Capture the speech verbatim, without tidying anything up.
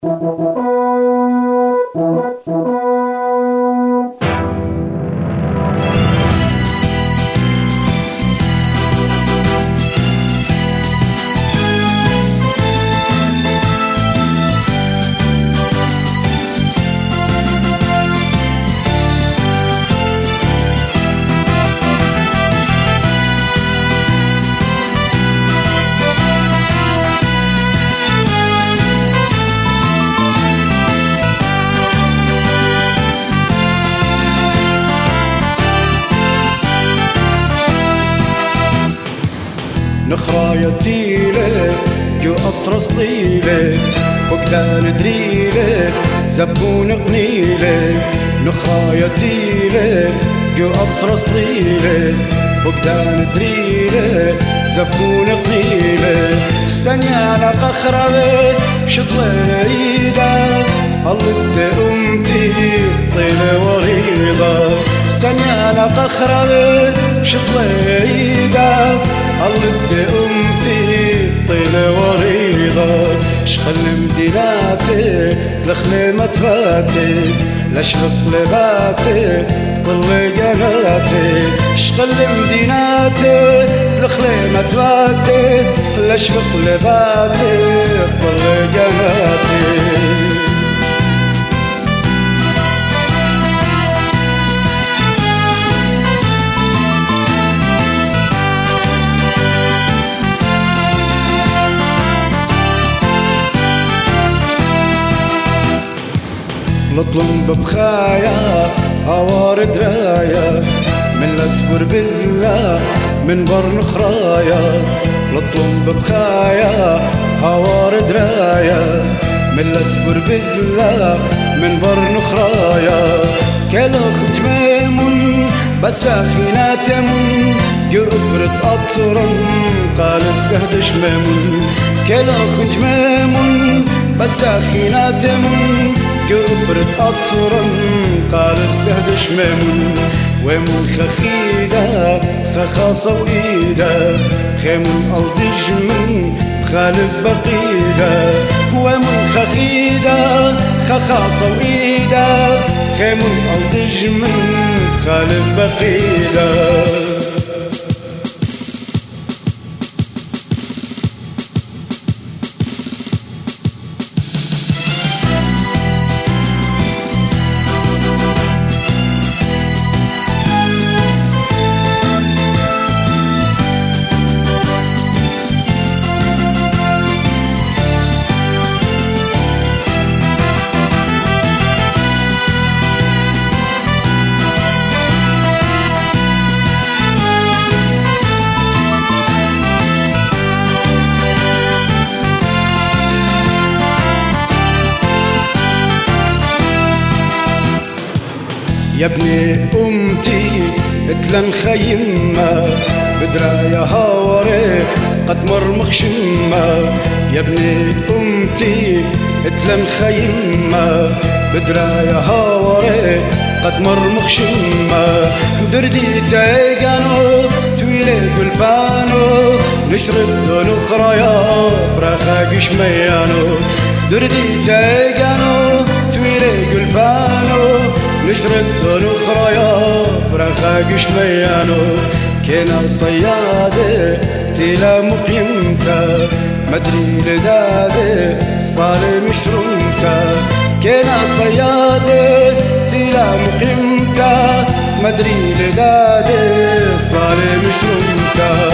نخرايا تيلة جو أطرس ليلة فقدان دريلة زبون قنيلة نخرايا تيلة جو أطرس ليلة فقدان دريلة زبون قنيلة سنيانا قخرة بشطليدة قلت أمتي طيلة وريضة سنيانا قخرة بشطليدة قلت أمتي طيلة وريضة شخل مديناتي لخليمة باتي لشفق لباتي طل جناتي شخل مديناتي لخليمة باتي لشفق لباتي طل جناتي لطلم ببخايا هوار درايا من لا تبر بزلا من بر نخرايا لطلم ببخايا هوار درايا من لا تبر بزلا من بر نخرايا كالخ جميمون بساخيناتمون قبرت أطرم قال السهد شميمون كالخ جميمون بساخيناتمون قبرت أطرم قال السهد شميمون ويمون خخيدة خخاصة وإيدة خيمون ألدجمن خالب بقيدة ويمون خخيدة خخاصة وإيدة خيمون ألدجمن خالب بقيدة يا ابني أمتي اتلن خيمة بدرايا هاوري قد مرمخ شمة يا ابني أمتي اتلن خيمة بدرايا هاوري قد مرمخ شمة دردي تايقانو تويلي قلبانو نشرب ذو نخرايا براخاقش ميانو دردي تايقانو تويلي قلبانو نشرب ذو نخرايا براخاقش ميانو كينا صيادة تيلا مقيمتا مدري لدادة صالي مشرومتا كينا صيادة تيلا مقيمتا مدري لدادة صالي مشرومتا